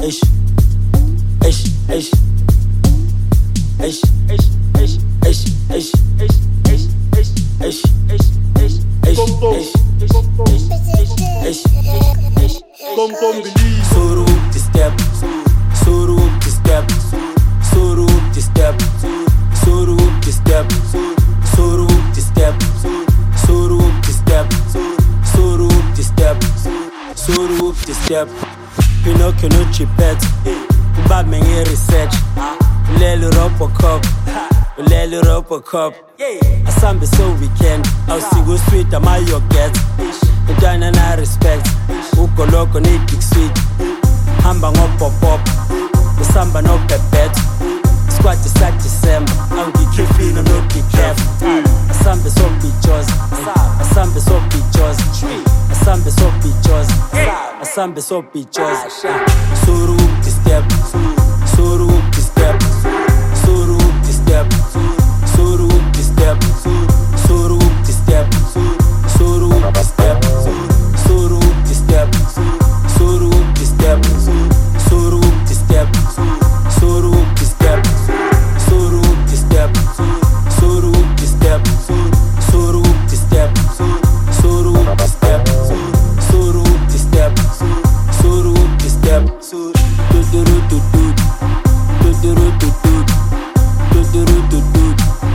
Ish, ish, ish, ish, ish, ish, ish, ish, ish, ish, ish, ish, Suru up the step, Suru up the step, Suru up the step, Suru up the step, Suru up the step, Suru up the step, Suru up the step, Suru up the step. Pinocchio no chipet, Bob Mengi research, Lelu Robocop, Lelu Robocop. Asambe so weekend, I'll see go sweet, am I your get? Dana na respect, Uko loco need big sweet. Hamba no pop pop, Samba no pepet. Squat the sack December, I'm the kiffin, I'm not the calf. Asambe so pictures, Asambe so pictures, Asambe so pictures, Asambe so pictures. Suru up the step, Suru up the step, Suru up the step, Suru up the step, Suru up the step, Suru up the step, Suru up the step, Suru up the step, Suru up the step, Suru up the step, Suru up the step, Suru up the step, Suru up the step, Suru up the step, Suru up the step, Suru up the step, do do do do do do do do do do do do do.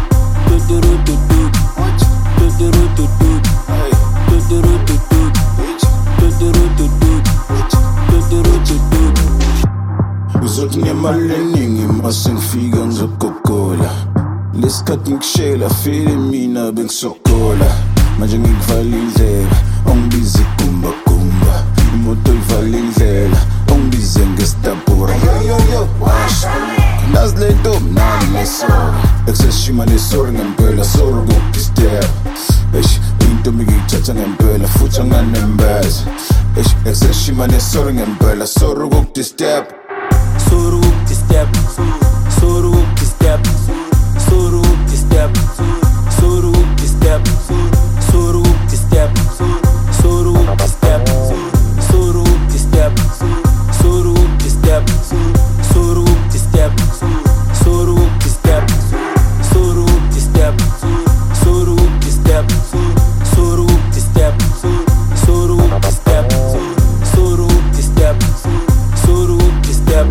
Uzothi ngiyamaleni mase ngifika ngizogogola lesikhathi ngikushela file mina bengisokola manje ngikuvala indlela ongibiza igumba gumba imoto ivala indlela ongibize ngestabura yo wash nazi lento mnandi nesoro ekuseshima nesoro ngempela soro kukistep into ngiyithatha ngempela futhi anganembeza ekuseshima nesoro ngempela soro kukistep. Suru up the step, Suru up the step, Suru up the step, Suru up the step, Suru up the step, Suru up the step, Suru up the step, Suru up the step, Suru up the step, Suru up the step, Suru up the step, Suru up the step, Suru up the step, Suru up the step, Suru up the step, Suru up the step.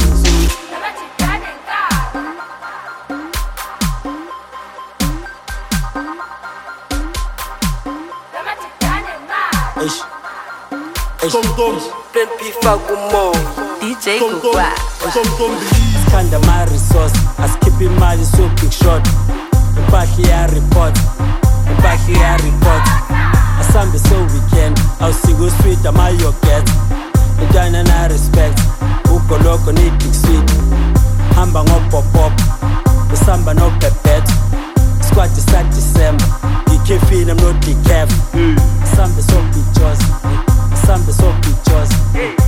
DJ Kukwa Skanda my resource, I skip in my so big shot. Mpaki ya report, Mpaki ya report. Asambe so weekend, I'll see go sweet, am I your get? Dana na respect, Uko loco need big sweet. Hamba no pop pop, Samba no pepet. Squat the sack December, the kiffin, I'm not the calf. Asambe so pictures, Asambe so pictures.